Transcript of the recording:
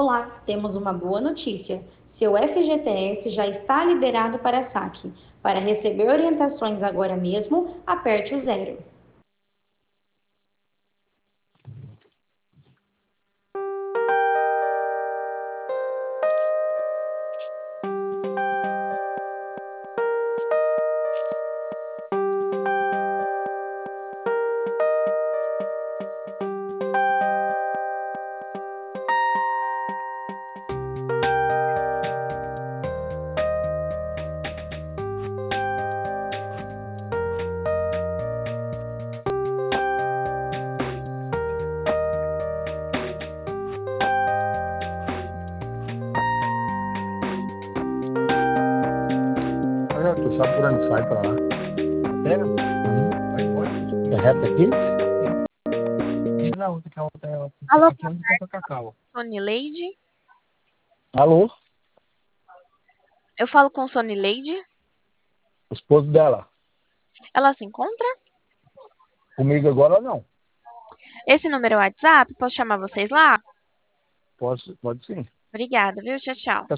Olá, temos uma boa notícia. Seu FGTS já está liberado para saque. Para receber orientações agora mesmo, aperte o zero. Olha, tu sabe por onde sai pra lá? Sério? Uhum. É reto aqui? Diz na outra, que a outra é Alô, aqui onde compra cacau. Sonileide? Alô? Eu falo com Sonileide? O esposo dela. Ela se encontra? Comigo agora não. Esse número é o WhatsApp? Posso chamar vocês lá? Pode sim. Obrigada, viu? Tchau, tchau.